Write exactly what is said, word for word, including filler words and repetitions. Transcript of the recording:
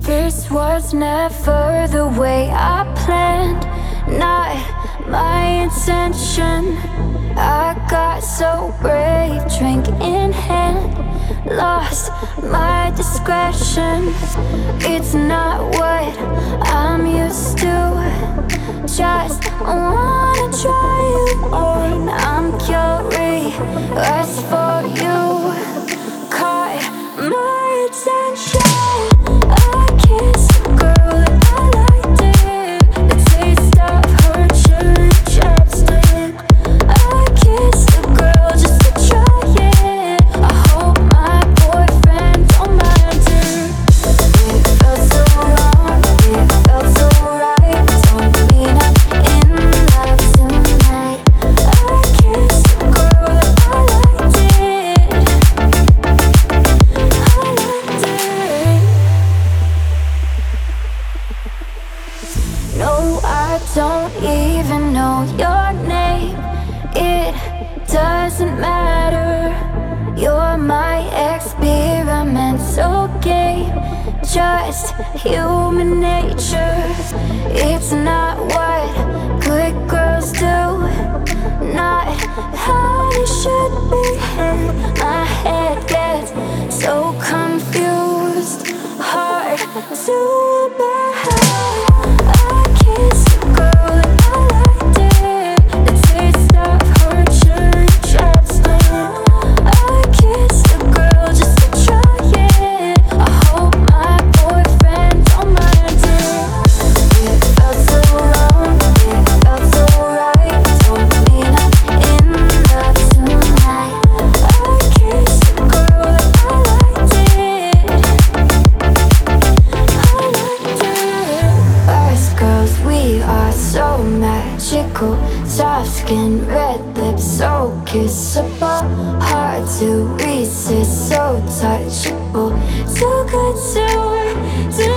This was never the way I planned, not my intention. I got so brave, drink in hand, lost my discretion. It's not what I'm used to, just wanna try you on. I'm curious for you, caught my attention. I kissed a girl that I liked it, the taste of her cherry chapstick. I kissed a girl just to try it. I hope my boyfriend don't mind it. It felt so wrong, it felt so right. Told me I'm in love tonight. I kissed a girl that I liked it. I liked it. No, I don't even know your name. It doesn't matter. You're my experimental game, just human nature. It's not what good girls do, not how they should behave. My head gets so confused, hard to bear. I kissed a girl that I liked it, the taste of her cherry chapstick. I kissed a girl just to try it. I hope my boyfriend don't mind it. It felt so wrong, it felt so right. Told me I'm in love tonight. I kissed a girl that I liked it. I liked it. Us girls, we are so magical. Soft skin, red lips, so kissable. Hard to resist, so touchable. Too good to, to